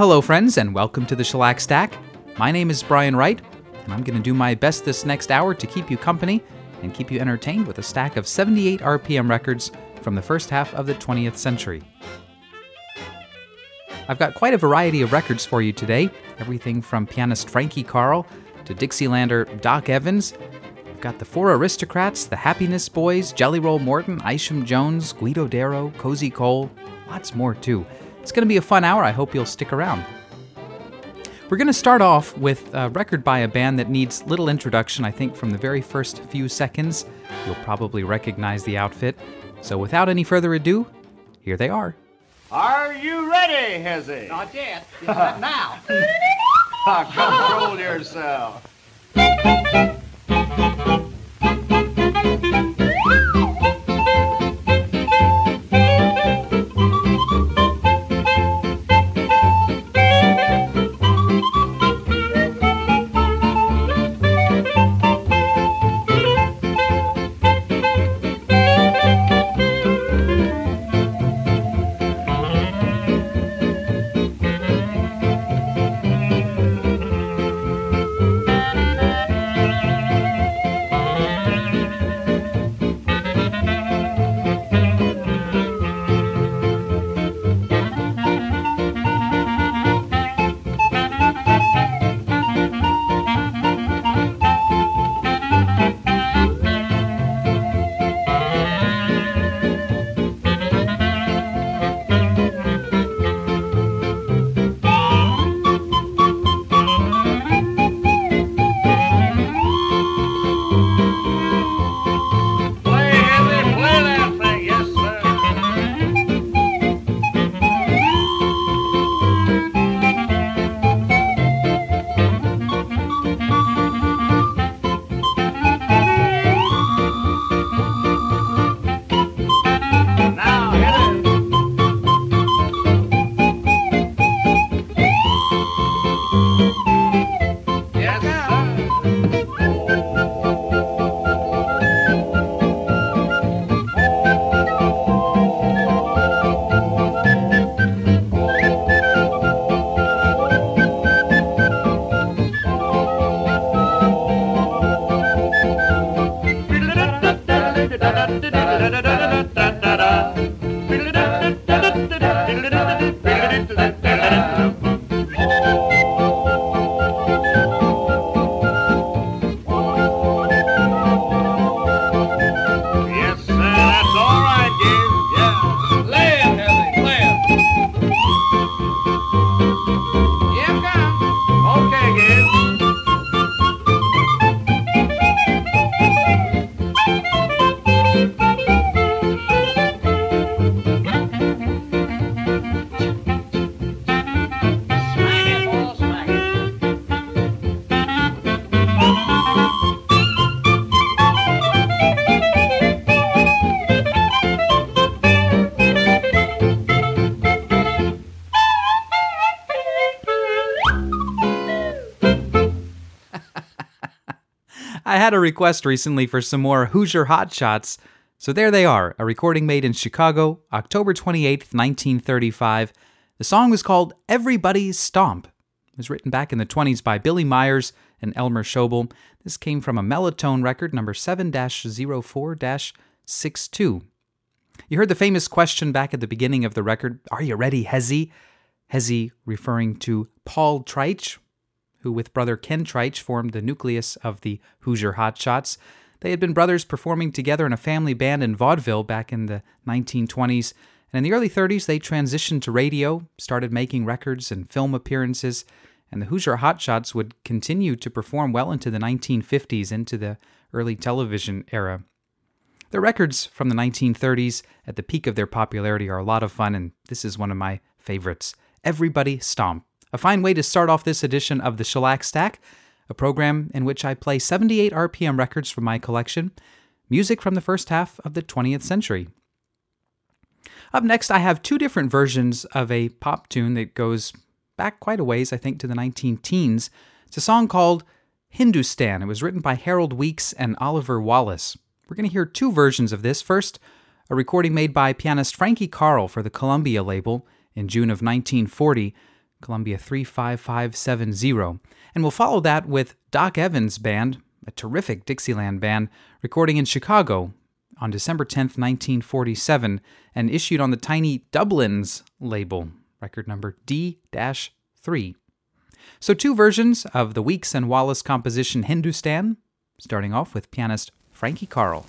hello friends, and welcome to the Shellac Stack. My name is Brian Wright, and I'm going to do my best this next hour to keep you company and keep you entertained with a stack of 78 RPM records from the first half of the 20th century. I've got quite a variety of records for you today, everything from pianist Frankie Carl to Dixielander Doc Evans. We've got the Four Aristocrats, the Happiness Boys, Jelly Roll Morton, Isham Jones, Guido Darrow, Cozy Cole, lots more too. It's going to be a fun hour. I hope you'll stick around. We're going to start off with a record by a band that needs little introduction. I think from the very first few seconds, you'll probably recognize the outfit. So without any further ado, here they are. Are you ready, Hezzy? Not yet. Now. Control yourself. I had a request recently for some more Hoosier Hot Shots, so there they are, a recording made in Chicago, October 28th, 1935. The song was called Everybody Stomp. It was written back in the 20s by Billy Myers and Elmer Schobel. This came from a Melotone record, number 7-04-62. You heard the famous question back at the beginning of the record, "Are you ready, Hezzy?" Hezzy referring to Paul Treitch, who with brother Ken Treitch formed the nucleus of the Hoosier Hot Shots. They had been brothers performing together in a family band in vaudeville back in the 1920s, and in the early 30s they transitioned to radio, started making records and film appearances, and the Hoosier Hot Shots would continue to perform well into the 1950s, into the early television era. Their records from the 1930s, at the peak of their popularity, are a lot of fun, and this is one of my favorites, Everybody Stomp. A fine way to start off this edition of the Shellac Stack, a program in which I play 78 RPM records from my collection, music from the first half of the 20th century. Up next, I have two different versions of a pop tune that goes back quite a ways, I think, to the 19-teens. It's a song called Hindustan. It was written by Harold Weeks and Oliver Wallace. We're going to hear two versions of this. First, a recording made by pianist Frankie Carl for the Columbia label in June of 1940. Columbia 35570. And we'll follow that with Doc Evans Band, a terrific Dixieland band, recording in Chicago on December 10th, 1947, and issued on the tiny Dublin's label, record number D-3. So 2 versions of the Weeks and Wallace composition Hindustan, starting off with pianist Frankie Carl.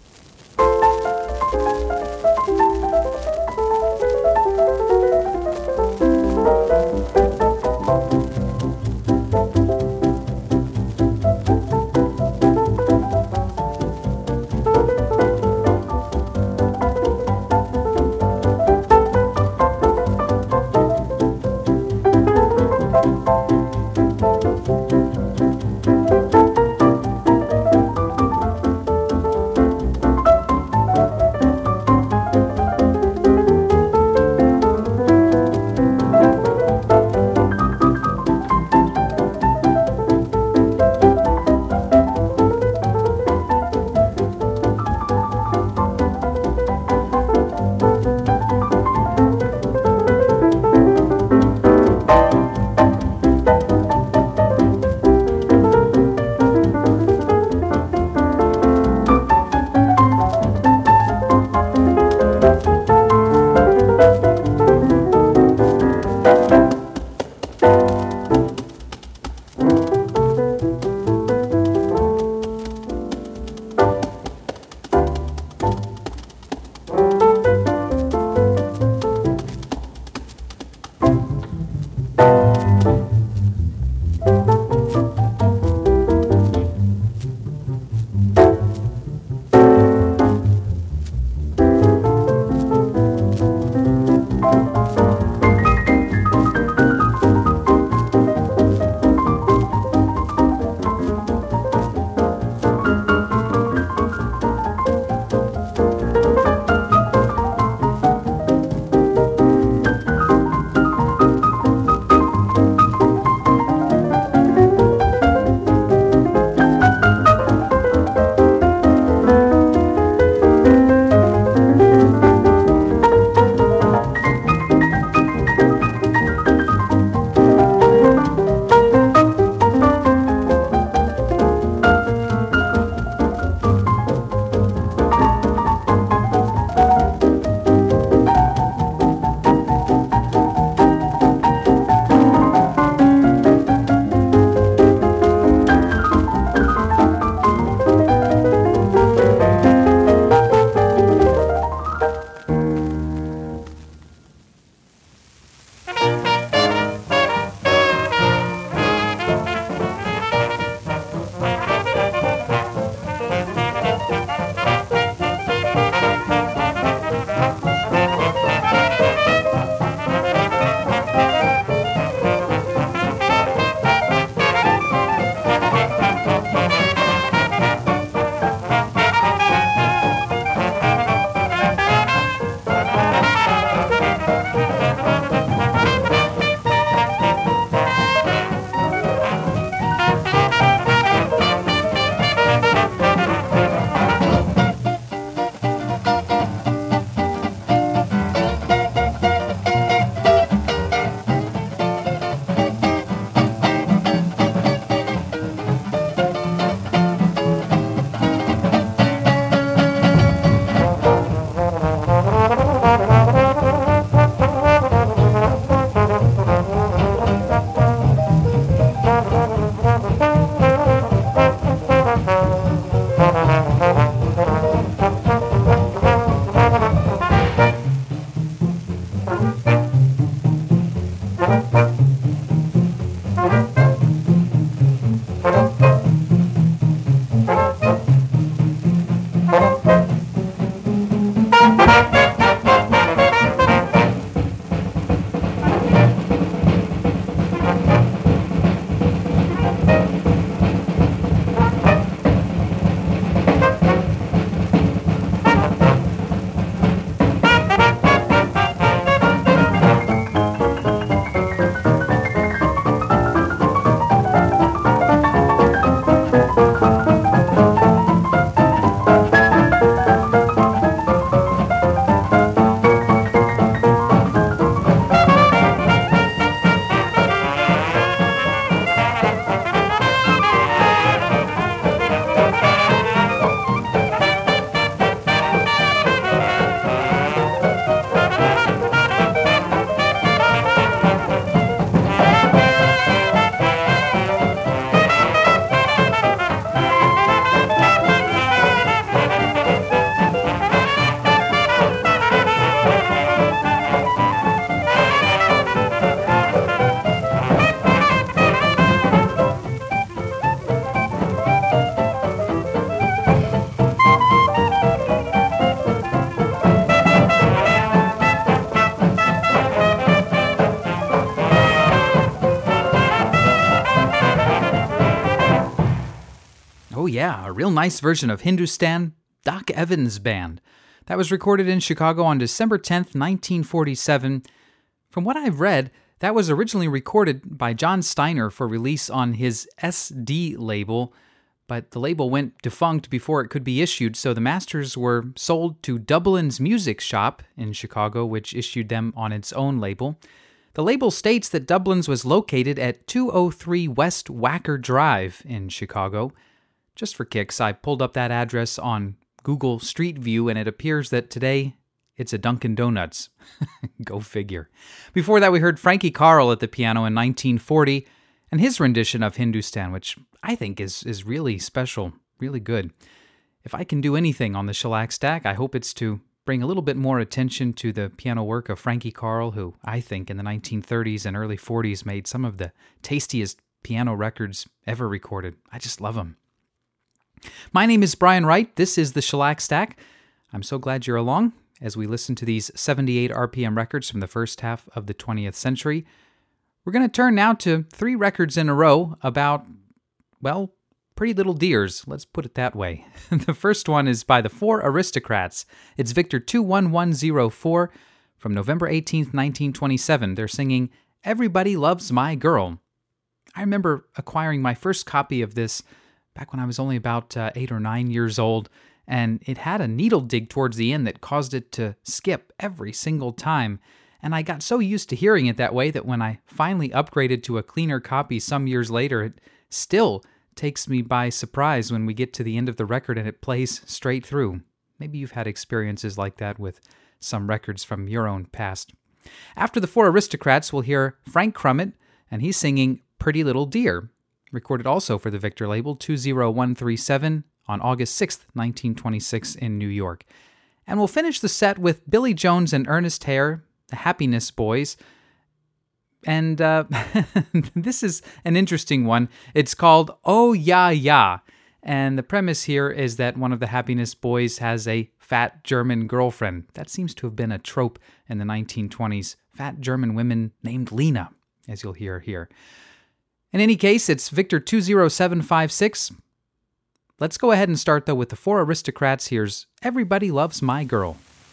Yeah, a real nice version of Hindustan, Doc Evans Band. That was recorded in Chicago on December 10th, 1947. From what I've read, that was originally recorded by John Steiner for release on his SD label, but the label went defunct before it could be issued, so the masters were sold to Dublin's Music Shop in Chicago, which issued them on its own label. The label states that Dublin's was located at 203 West Wacker Drive in Chicago. Just for kicks, I pulled up that address on Google Street View, and it appears that today it's a Dunkin' Donuts. Go figure. Before that, we heard Frankie Carl at the piano in 1940, and his rendition of Hindustan, which I think is really special, really good. If I can do anything on the Shellac Stack, I hope it's to bring a little bit more attention to the piano work of Frankie Carl, who I think in the 1930s and early 40s made some of the tastiest piano records ever recorded. I just love them. My name is Brian Wright. This is the Shellac Stack. I'm so glad you're along as we listen to these 78 RPM records from the first half of the 20th century. We're going to turn now to 3 records in a row about, well, Pretty Little Dears, let's put it that way. The first one is by the Four Aristocrats. It's Victor 21104 from November 18th, 1927. They're singing Everybody Loves My Girl. I remember acquiring my first copy of this back when I was only about 8 or 9 years old, and it had a needle dig towards the end that caused it to skip every single time. And I got so used to hearing it that way that when I finally upgraded to a cleaner copy some years later, it still takes me by surprise when we get to the end of the record and it plays straight through. Maybe you've had experiences like that with some records from your own past. After the Four Aristocrats, we'll hear Frank Crummett, and he's singing Pretty Little Dear, recorded also for the Victor label 20137 on August 6th, 1926 in New York. And we'll finish the set with Billy Jones and Ernest Hare, the Happiness Boys. And this is an interesting one. It's called Oh Ya Ya. And the premise here is that one of the Happiness Boys has a fat German girlfriend. That seems to have been a trope in the 1920s. Fat German women named Lena, as you'll hear here. In any case, it's Victor 20756. Let's go ahead and start, though, with the Four Aristocrats. Here's Everybody Loves My Girl.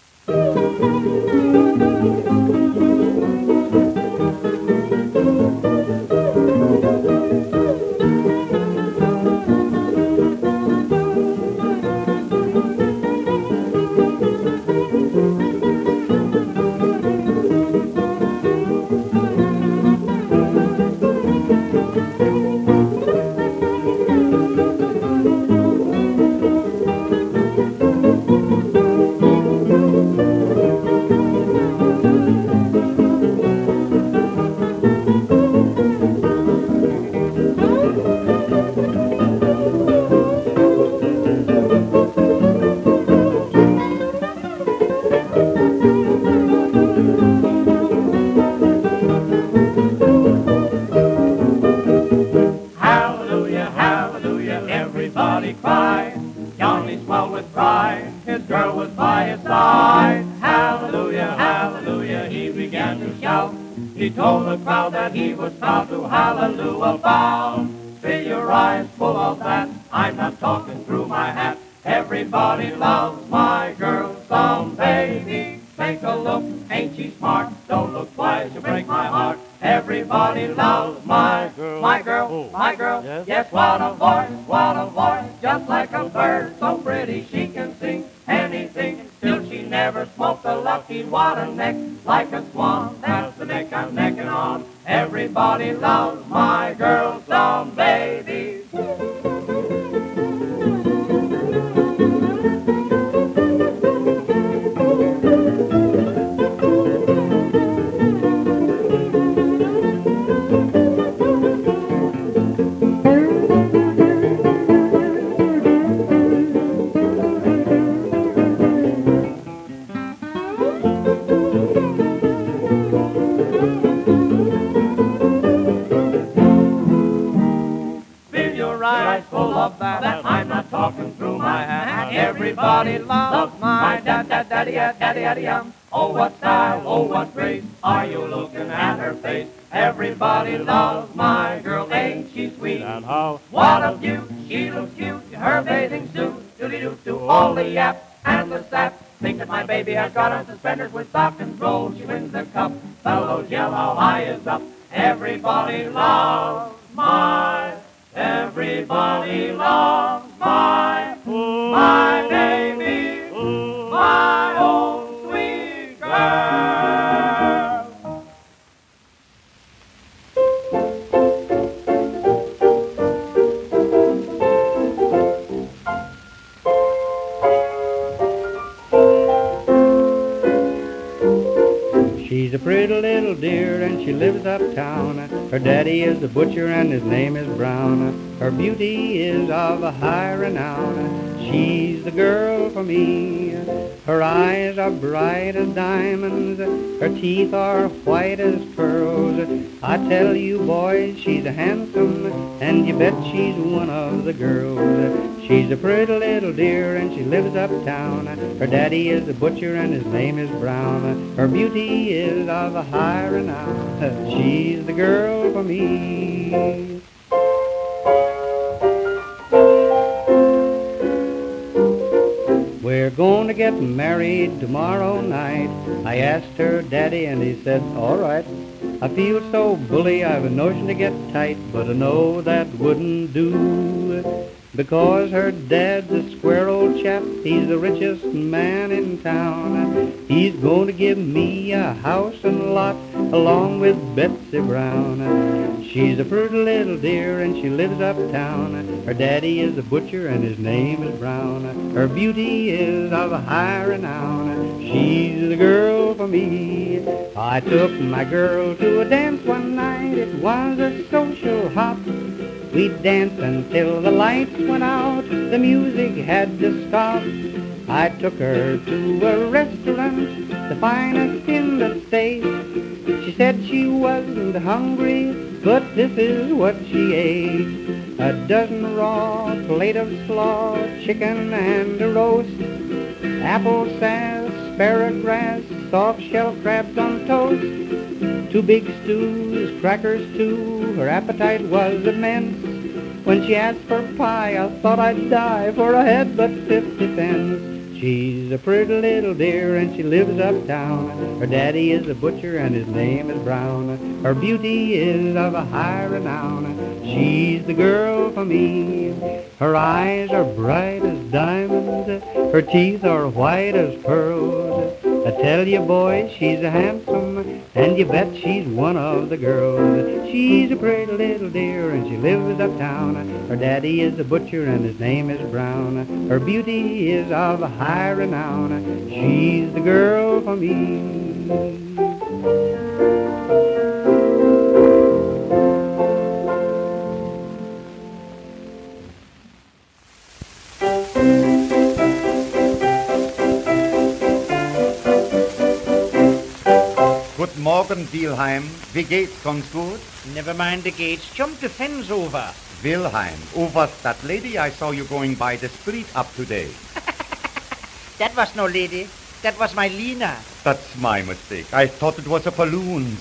He told the crowd that he was proud to hallelujah bound. Fill your eyes full of that, I'm not talking through my hat. Everybody loves my girl, some baby. Take a look, ain't she smart? Don't look twice, you break my heart. Everybody loves my girl, my girl, my girl. Yes, what a voice, just like a bird, so pretty she can sing anything. Still she never smoked a lucky, what a neck, like a swan. That's the neck I'm necking on. Everybody loves my girl, some baby. That I'm not talking through my hat. Everybody loves my daddy. Oh, what style, oh, what grace, are you looking at her face? Everybody loves my girl, ain't she sweet? And how? What a beaut, She looks cute in her bathing suit. Doody-doo-doo, all the yap and the sap. Think that my baby has got on suspenders with stockings rolled. She wins the cup. Fellows yell how high is up. Everybody loves everybody loves my baby, my own sweet girl. She's a pretty little dear and she lives uptown. Her daddy is a butcher and his name is Brown. Her beauty is of a high renown. She's the girl for me. Her eyes are bright as diamonds. Her teeth are white as pearls. I tell you boys, she's handsome, and you bet she's one of the girls. She's a pretty little dear and she lives uptown. Her daddy is a butcher and his name is Brown. Her beauty is of a high renown. She's the girl for me. We're going to get married tomorrow night. I asked her daddy and he said, all right. I feel so bully, I've a notion to get tight, but I know that wouldn't do. Because her dad's a square old chap, he's the richest man in town. He's going to give me a house and lot along with Betsy Brown. She's a pretty little dear and she lives uptown. Her daddy is a butcher and his name is Brown. Her beauty is of a high renown. She's the girl for me. I took my girl to a dance one night. It was a social hop. We danced until the lights went out. The music had to stop. I took her to a restaurant, the finest in the state. She said she wasn't hungry, but this is what she ate. A dozen raw, plate of slaw, chicken and a roast, apple sass, asparagus, soft shell crabs on toast, 2 big stews, crackers too. Her appetite was immense. When she asked for pie, I thought I'd die, for I had but 50 cents. She's a pretty little dear and she lives uptown. Her daddy is a butcher and his name is Brown. Her beauty is of a high renown. She's the girl for me. Her eyes are bright as diamonds. Her teeth are white as pearls. I tell you boys, she's a handsome, and you bet she's one of the girls. She's a pretty little dear and she lives uptown. Her daddy is a butcher and his name is Brown. Her beauty is of a high renown. She's the girl for me. Guten Morgen, Wilhelm. Wie geht's? Ganz gut? Never mind the gates. Jump the fence over. Wilhelm, who was that lady I saw you going by the street up today? That was no lady. That was my Lena. That's my mistake. I thought it was a balloon.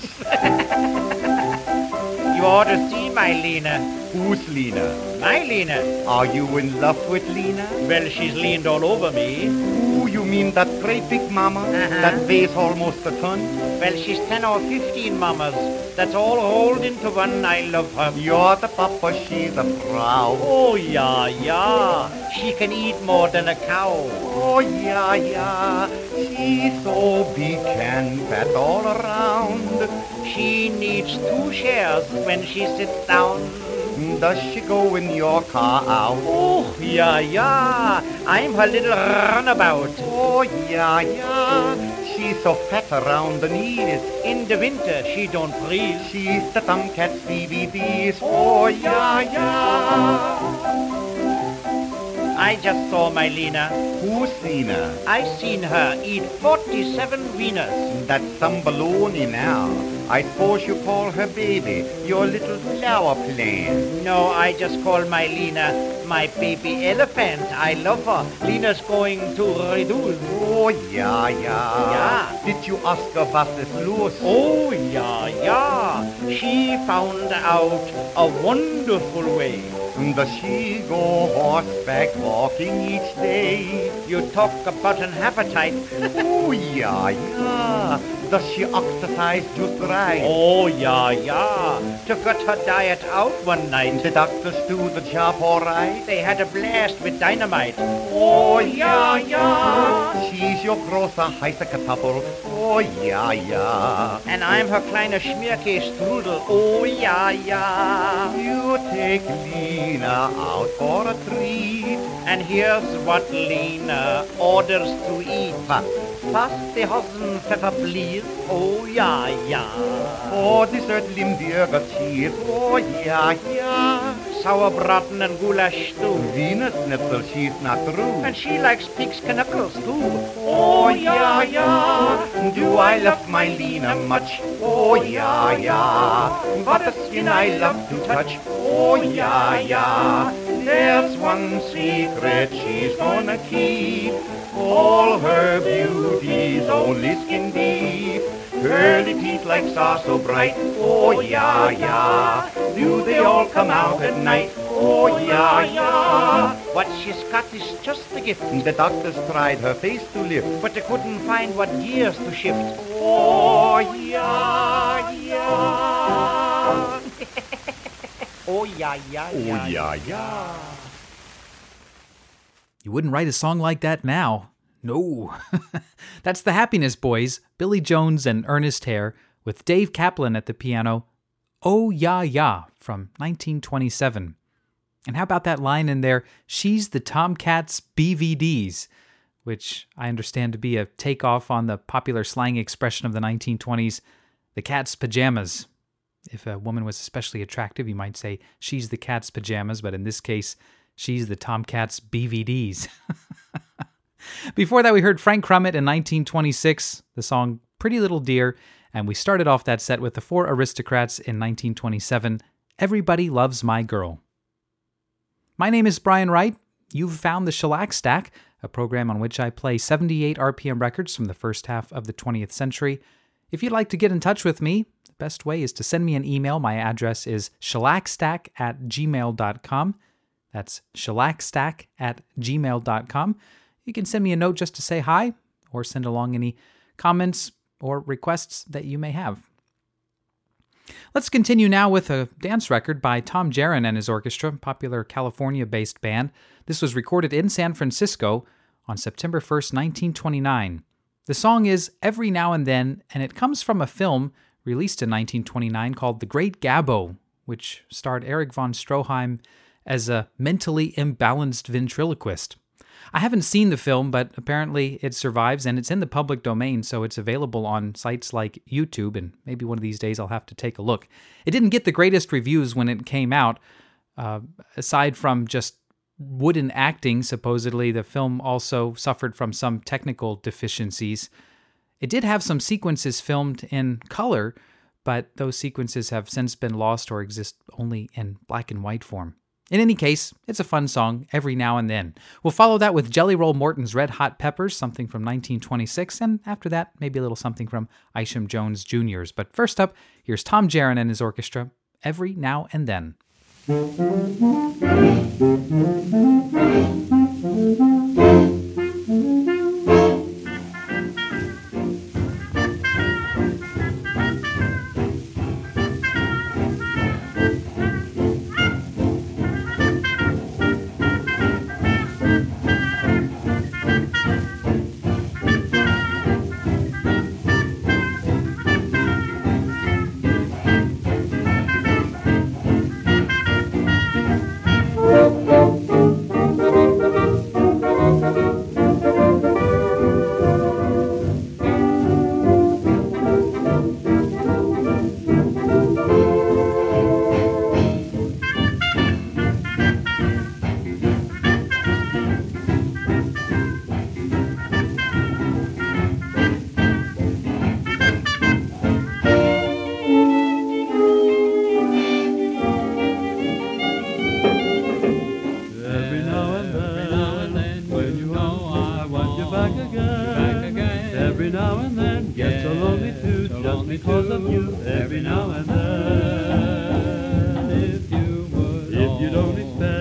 You ought to see my Lena. Who's Lena? My Lena. Are you in love with Lena? Well, she's leaned all over me. Ooh, you mean that great big mama that weighs almost a ton? Well, she's 10 or 15 mamas. That's all rolled into one. I love her. You're the papa, she's the Frau. Oh, yeah. She can eat more than a cow. Oh, yeah. She's so big and fat all around. She needs 2 chairs when she sits down. Does she go in your car out? Oh, yeah. I'm her little runabout. Oh, yeah. She's so fat around the knees. In the winter, she don't freeze. She's the Tomcats DVDs. Oh, yeah. I just saw my Lena. Who's Lena? I seen her eat 47 wieners. That's some baloney now. I suppose you call her baby, your little flower plant. No, I just call my Lena my baby elephant. I love her. Lena's going to reduce. Oh, yeah. Did you ask her was is los? Oh, yeah. She found out a wonderful way. Does she go horseback walking each day? You talk about an appetite. Oh, yeah. Does she exercise just right? Oh, yeah. To cut her diet out one night. The doctors do the job all right? They had a blast with dynamite. Oh, yeah. She's your großer heißer Kartoffel. Oh, yeah. And I'm her kleiner Schmierkäse-Strudel. Oh, yeah. You take Lena out for a treat. And here's what Lena orders to eat. Fast the Hossenpfeffer, please. Oh, yeah. For dessert, Limburger cheese. Oh, yeah. Sauerbraten and goulash stew. Wiener Schnitzel, she's not through. And she likes pig's knuckles too. Oh, yeah. Do I love my Lena much? Oh, yeah. But the skin I love to touch. Oh, yeah. There's one secret she's gonna keep. All her beauty's only skin deep. Pearly teeth like stars so bright. Oh, yeah. Do they all come out at night? Oh, yeah. What she's got is just the gift. The doctors tried her face to lift, but they couldn't find what gears to shift. Oh, yeah. Oh, yeah. Oh, yeah. You wouldn't write a song like that now. No. That's the Happiness Boys, Billy Jones and Ernest Hare, with Dave Kaplan at the piano. Oh, yeah, from 1927. And how about that line in there, she's the Tomcats BVDs, which I understand to be a takeoff on the popular slang expression of the 1920s, the cat's pajamas. If a woman was especially attractive, you might say she's the cat's pajamas, but in this case, she's the Tomcats BVDs. Before that, we heard Frank Crummett in 1926, the song Pretty Little Dear, and we started off that set with the Four Aristocrats in 1927, Everybody Loves My Girl. My name is Brian Wright. You've found the Shellac Stack, a program on which I play 78 RPM records from the first half of the 20th century. If you'd like to get in touch with me, the best way is to send me an email. My address is shellacstack@gmail.com. That's shellacstack@gmail.com. You can send me a note just to say hi, or send along any comments or requests that you may have. Let's continue now with a dance record by Tom Jaron and his orchestra, popular California-based band. This was recorded in San Francisco on September 1st, 1929. The song is Every Now and Then, and it comes from a film released in 1929 called The Great Gabbo, which starred Erich von Stroheim as a mentally imbalanced ventriloquist. I haven't seen the film, but apparently it survives, and it's in the public domain, so it's available on sites like YouTube, and maybe one of these days I'll have to take a look. It didn't get the greatest reviews when it came out. Aside from just wooden acting, supposedly, the film also suffered from some technical deficiencies. It did have some sequences filmed in color, but those sequences have since been lost or exist only in black and white form. In any case, it's a fun song every now and then. We'll follow that with Jelly Roll Morton's Red Hot Peppers, something from 1926, and after that, maybe a little something from Isham Jones Jr.'s. But first up, here's Tom Jaron and his orchestra, Every Now and Then. If you don't expect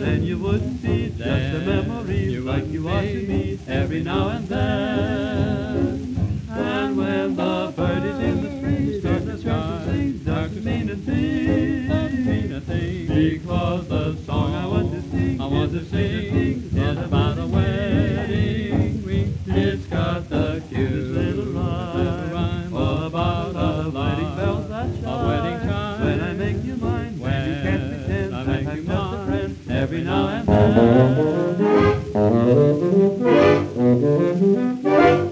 then you would be just a memory like you are to me every now and then. And when the birdies in the spring start to sing, dark to mean a thing, because the song I want to sing is about a wedding ring. It's got the cutest little rhyme about a wedding bells that chime. When I make you mine, when you can't pretend I make you just a friend every now and then.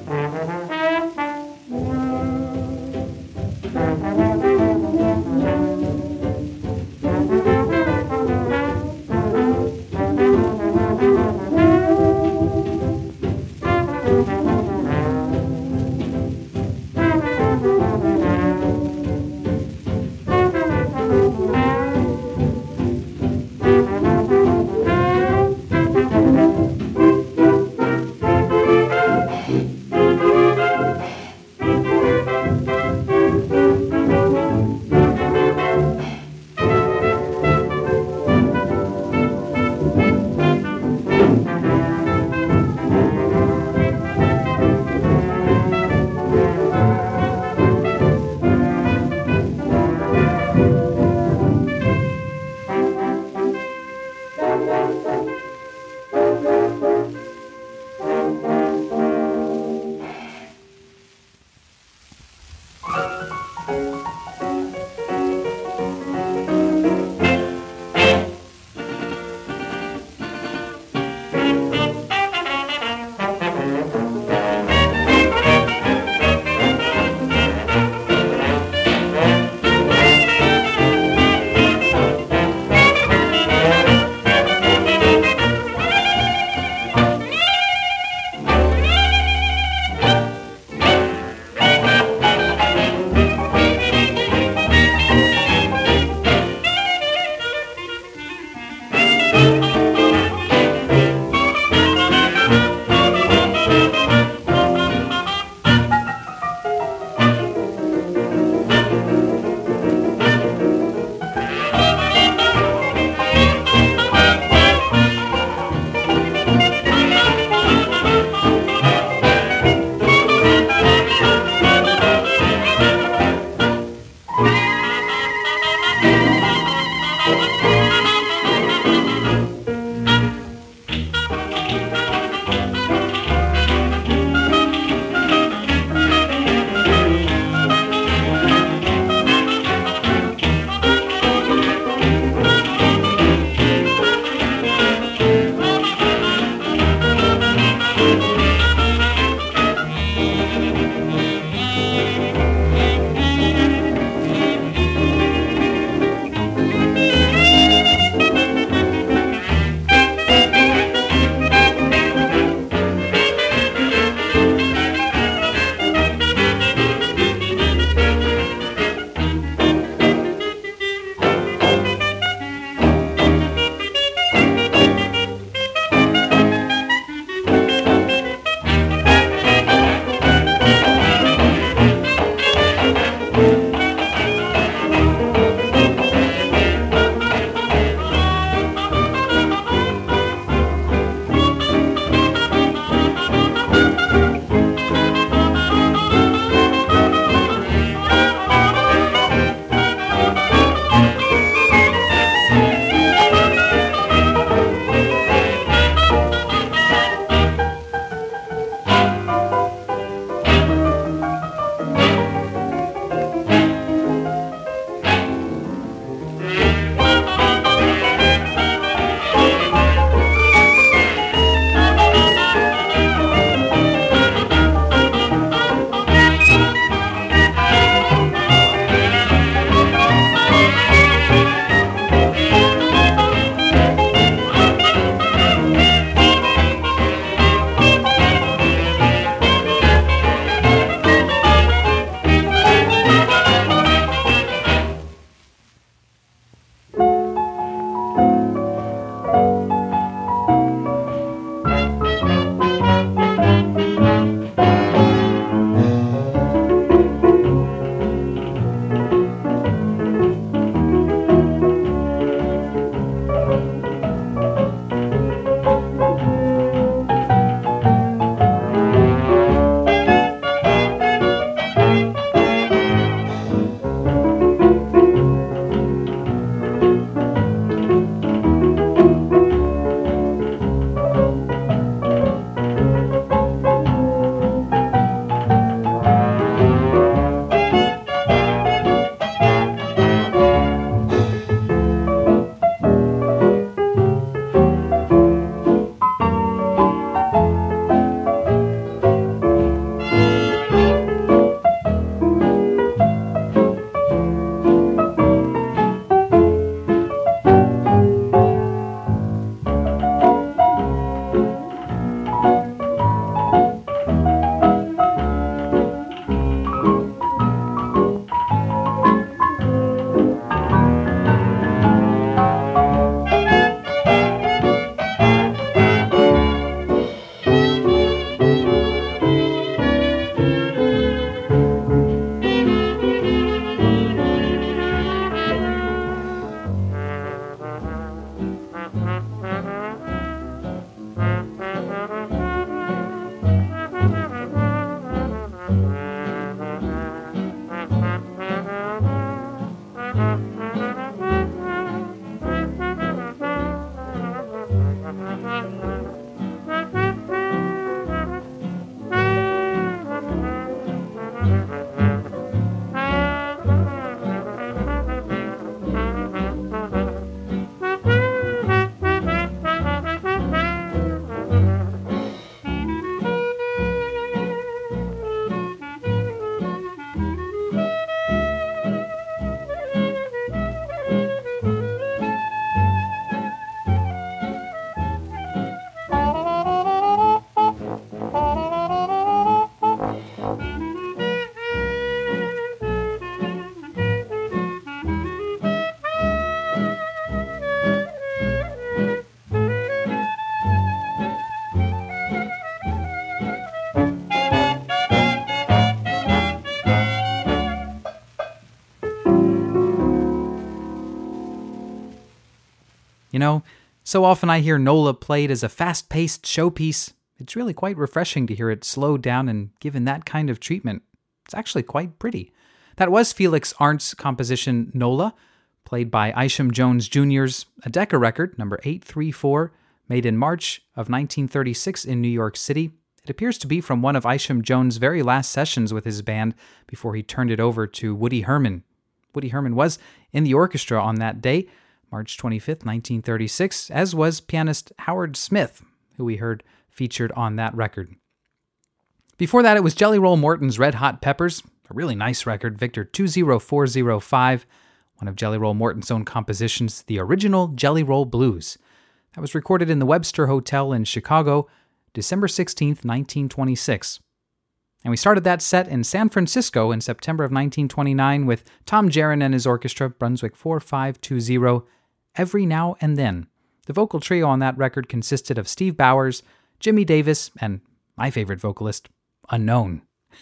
You know, so often I hear Nola played as a fast-paced showpiece. It's really quite refreshing to hear it slowed down and given that kind of treatment. It's actually quite pretty. That was Felix Arndt's composition Nola, played by Isham Jones Jr.'s A Decca record, number 834, made in March of 1936 in New York City. It appears to be from one of Isham Jones' very last sessions with his band before he turned it over to Woody Herman. Woody Herman was in the orchestra on that day, March 25th, 1936, as was pianist Howard Smith, who we heard featured on that record. Before that, it was Jelly Roll Morton's Red Hot Peppers, a really nice record, Victor 20405, one of Jelly Roll Morton's own compositions, the original Jelly Roll Blues. That was recorded in the Webster Hotel in Chicago, December 16th, 1926. And we started that set in San Francisco in September of 1929 with Tom Jaron and his orchestra, Brunswick 4520, Every Now and Then. The vocal trio on that record consisted of Steve Bowers, Jimmy Davis, and my favorite vocalist, Unknown.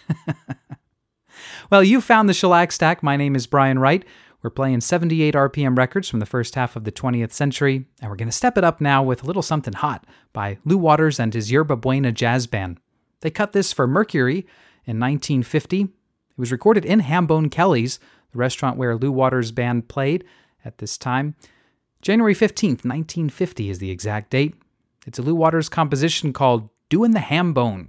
Well, you found the Shellac Stack. My name is Brian Wright. We're playing 78 RPM records from the first half of the 20th century, and we're going to step it up now with a little something hot by Lou Waters and his Yerba Buena Jazz Band. They cut this for Mercury in 1950. It was recorded in Hambone Kelly's, the restaurant where Lou Waters' band played at this time. January 15th, 1950 is the exact date. It's a Lou Waters composition called Doin' the Hambone.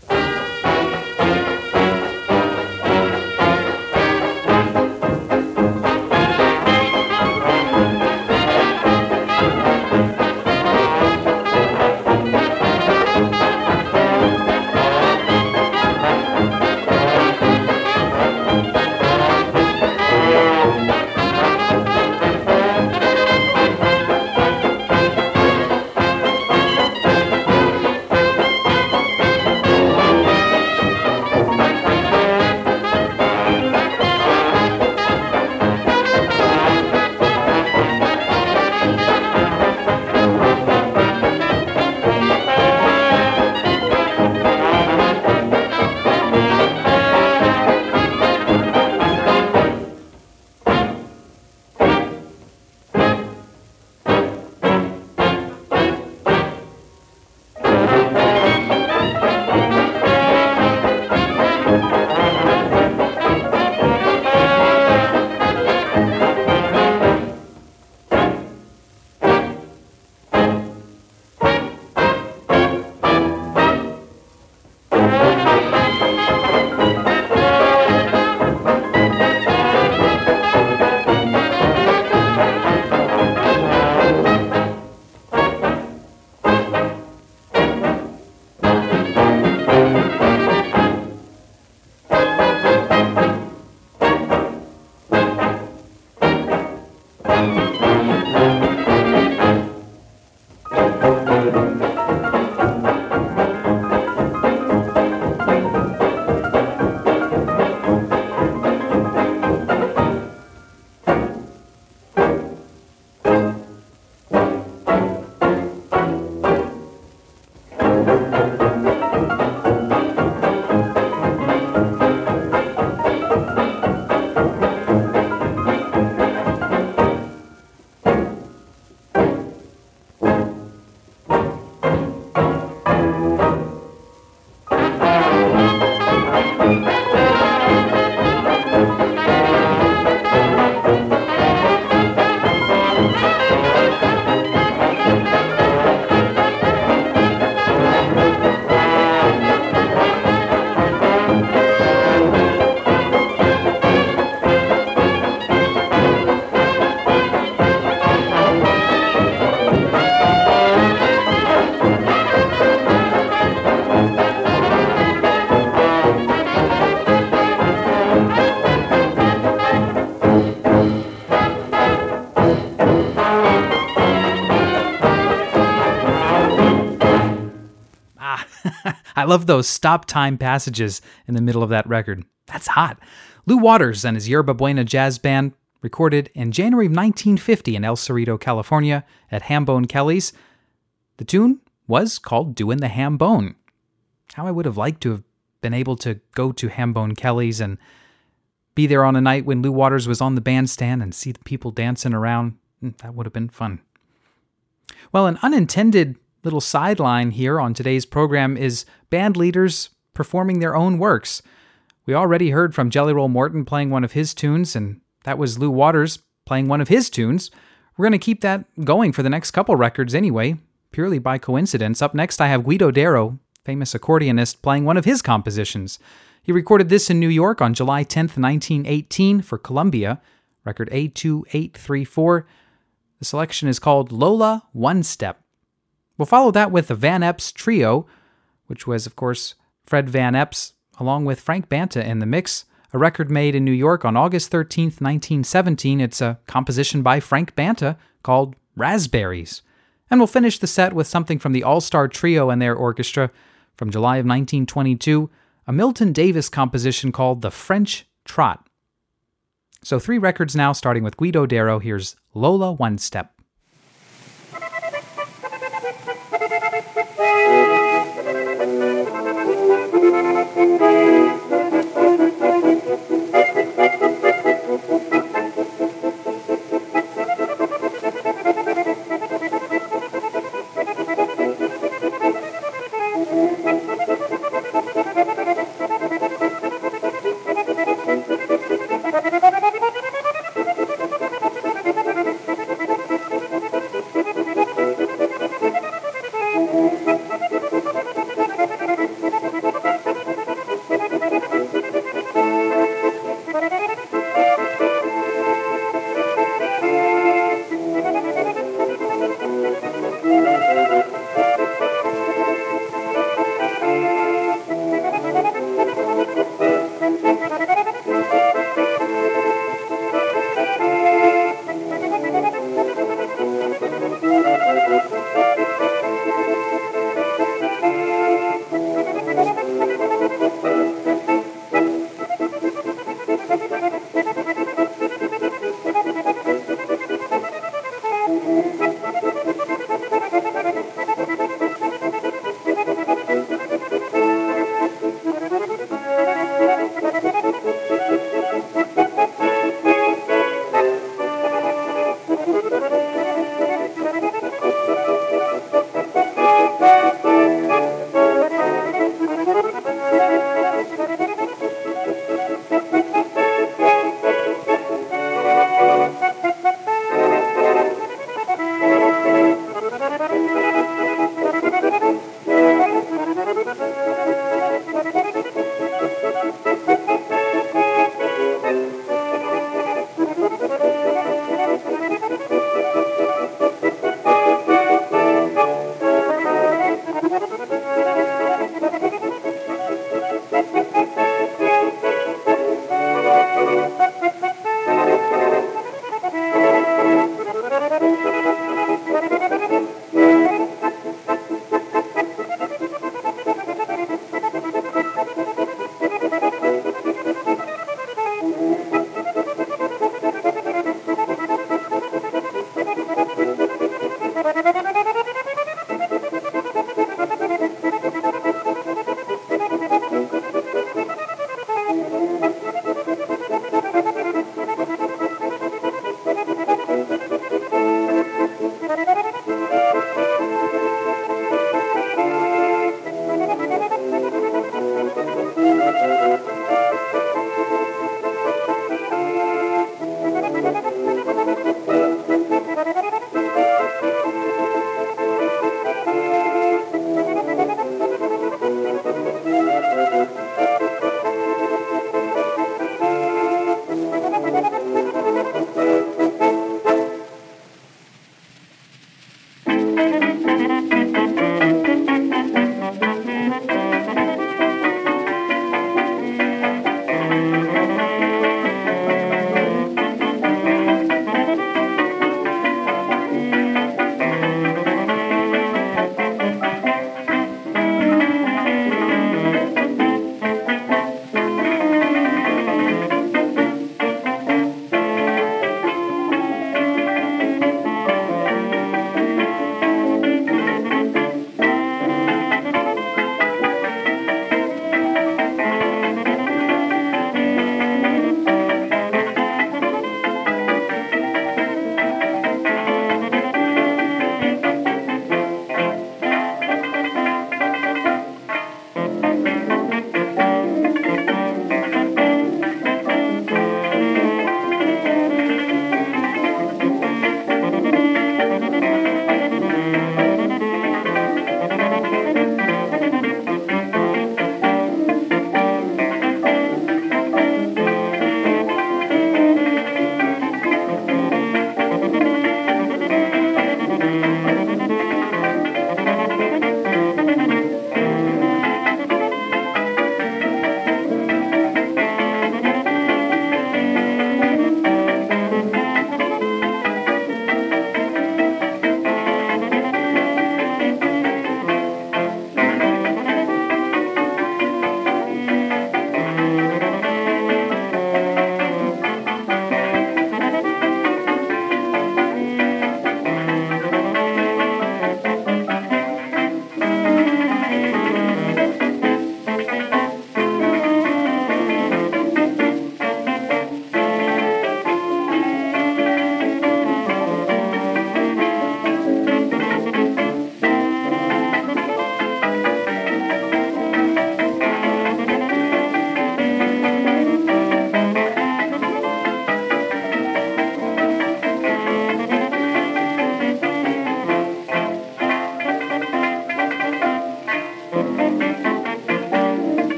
I love those stop time passages in the middle of that record. That's hot. Lou Waters and his Yerba Buena Jazz Band, recorded in January of 1950 in El Cerrito, California at Hambone Kelly's. The tune was called Doin' the Hambone. How I would have liked to have been able to go to Hambone Kelly's and be there on a night when Lou Waters was on the bandstand and see the people dancing around. That would have been fun. Well, an unintended little sideline here on today's program is band leaders performing their own works. We already heard from Jelly Roll Morton playing one of his tunes, and that was Lou Waters playing one of his tunes. We're going to keep that going for the next couple records anyway, purely by coincidence. Up next, I have Guido Darrow, famous accordionist, playing one of his compositions. He recorded this in New York on July 10th, 1918 for Columbia, record A2834. The selection is called Lola One Step. We'll follow that with the Van Epps Trio, which was, of course, Fred Van Epps, along with Frank Banta in the mix, a record made in New York on August 13th, 1917. It's a composition by Frank Banta called Raspberries. And we'll finish the set with something from the All-Star Trio and their orchestra from July of 1922, a Milton Davis composition called The French Trot. So 3 records now, starting with Guido Darrow. Here's Lola One Step.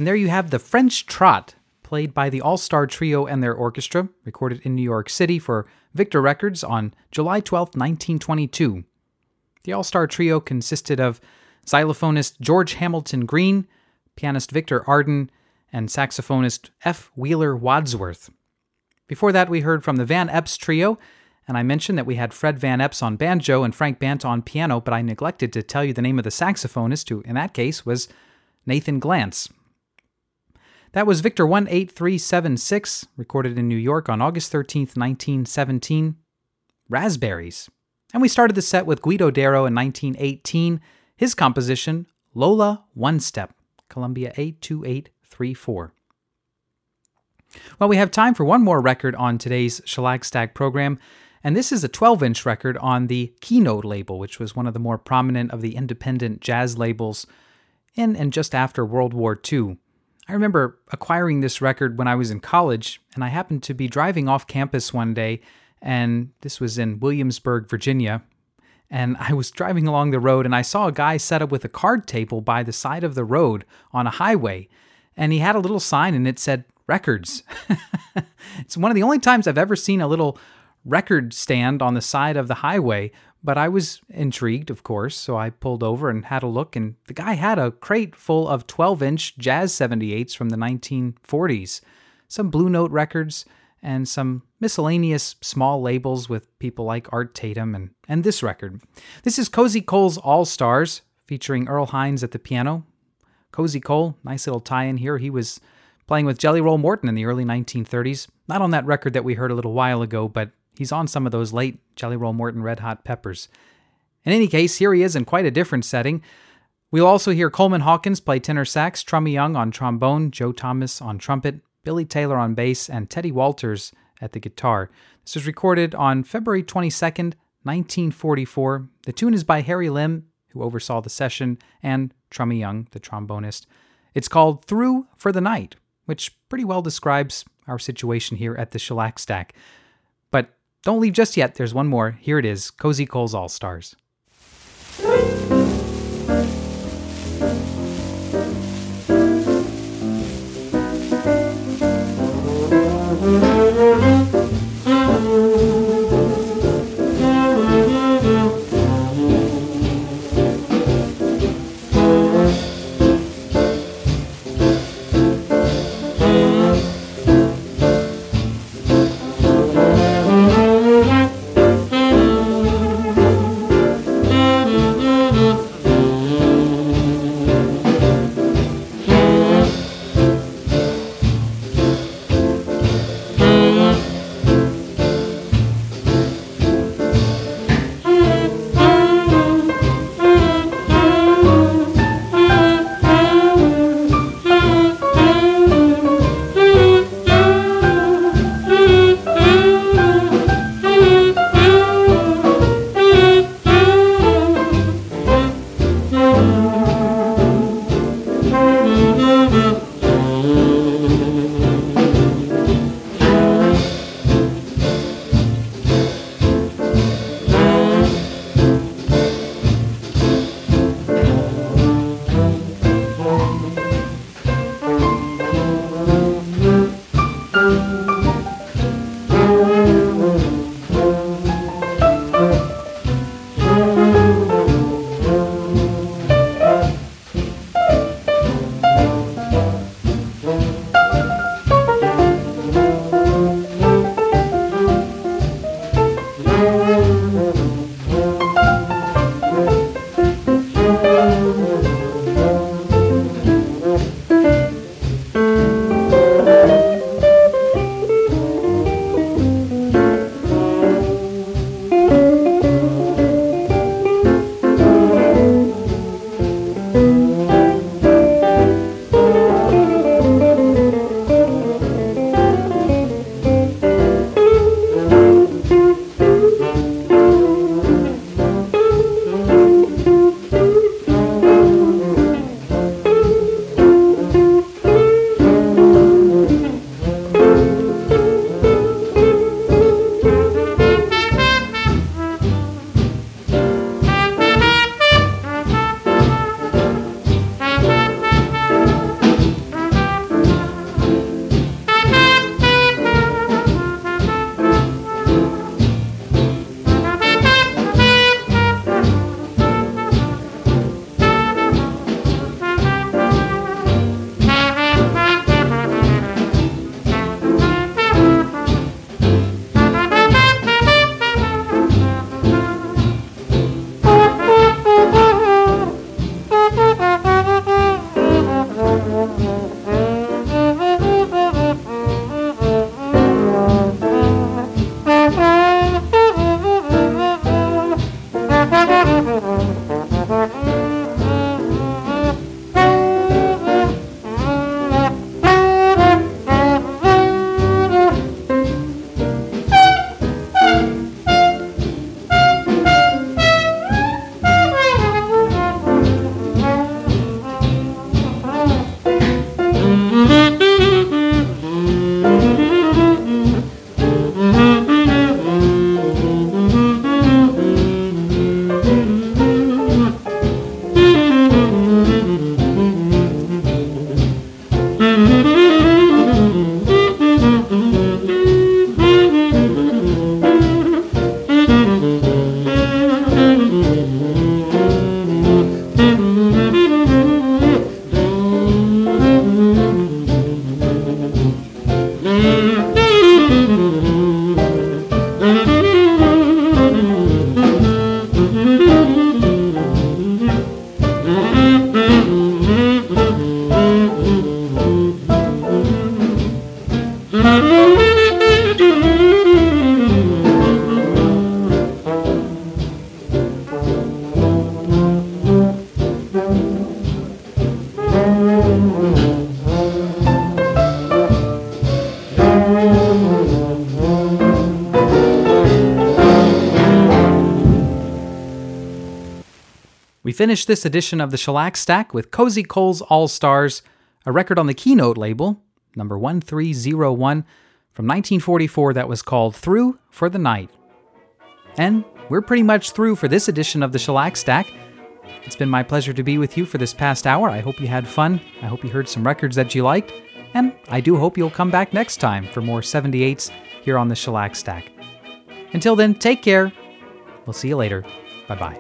And there you have the French Trot, played by the All-Star Trio and their orchestra, recorded in New York City for Victor Records on July 12, 1922. The All-Star Trio consisted of xylophonist George Hamilton Green, pianist Victor Arden, and saxophonist F. Wheeler Wadsworth. Before that, we heard from the Van Epps Trio, and I mentioned that we had Fred Van Epps on banjo and Frank Banta on piano, but I neglected to tell you the name of the saxophonist, who in that case was Nathan Glantz. That was Victor 18376, recorded in New York on August 13th, 1917, Raspberries. And we started the set with Guido Darrow in 1918, his composition, Lola One Step, Columbia A2834. Well, we have time for one more record on today's Shellac Stack program, and this is a 12-inch record on the Keynote label, which was one of the more prominent of the independent jazz labels in and just after World War II. I remember acquiring this record when I was in college, and I happened to be driving off campus one day, and this was in Williamsburg, Virginia, and I was driving along the road, and I saw a guy set up with a card table by the side of the road on a highway, and he had a little sign, and it said, records. It's one of the only times I've ever seen a little record stand on the side of the highway, but I was intrigued, of course, so I pulled over and had a look, and the guy had a crate full of 12-inch jazz 78s from the 1940s, some Blue Note records, and some miscellaneous small labels with people like Art Tatum and this record. This is Cozy Cole's All-Stars, featuring Earl Hines at the piano. Cozy Cole, nice little tie-in here. He was playing with Jelly Roll Morton in the early 1930s. Not on that record that we heard a little while ago, but he's on some of those late Jelly Roll Morton Red Hot Peppers. In any case, here he is in quite a different setting. We'll also hear Coleman Hawkins play tenor sax, Trummy Young on trombone, Joe Thomas on trumpet, Billy Taylor on bass, and Teddy Walters at the guitar. This was recorded on February 22nd, 1944. The tune is by Harry Lim, who oversaw the session, and Trummy Young, the trombonist. It's called Through for the Night, which pretty well describes our situation here at the Shellac Stack. But don't leave just yet. There's one more. Here it is, Cozy Cole's All-Stars. We finished this edition of the Shellac Stack with Cozy Cole's All-Stars, a record on the Keynote label, number 1301, from 1944 that was called Through for the Night. And we're pretty much through for this edition of the Shellac Stack. It's been my pleasure to be with you for this past hour. I hope you had fun. I hope you heard some records that you liked. And I do hope you'll come back next time for more 78s here on the Shellac Stack. Until then, take care. We'll see you later. Bye-bye.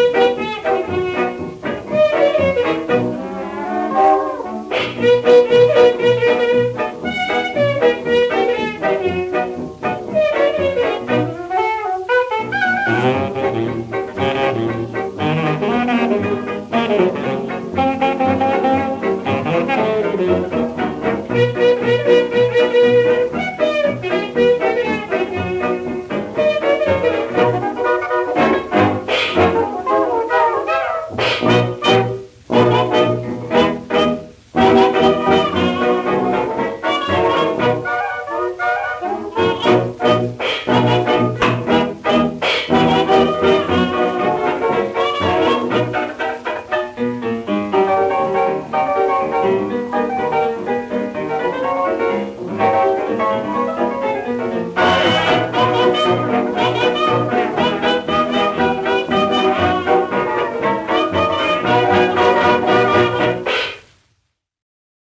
Thank you.